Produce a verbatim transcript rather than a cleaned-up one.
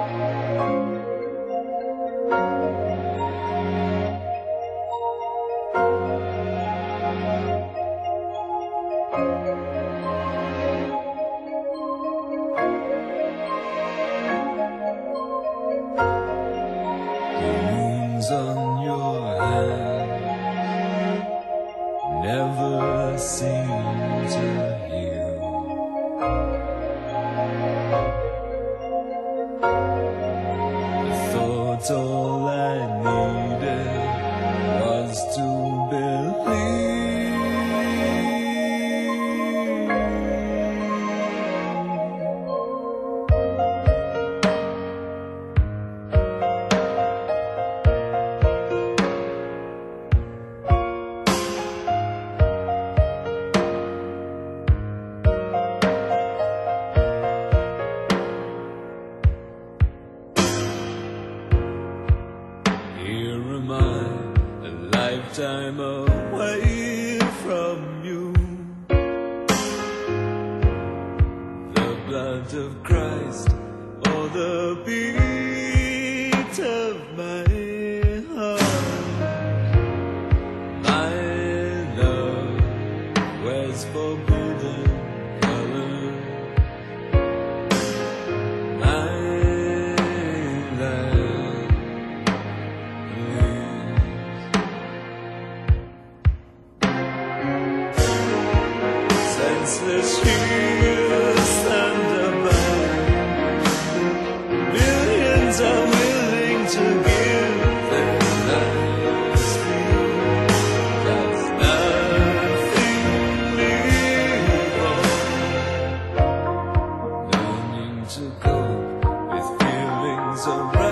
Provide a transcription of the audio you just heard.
On your hand never seem to heal. I thought all I needed was to believe. Here am I, a lifetime away from you. The blood of Christ, or the beat of my heart. My love wears forbidden color. My life senseless heroes stand by. Millions are willing to give their lives to you. That's nothing legal. Learning to cope with feelings of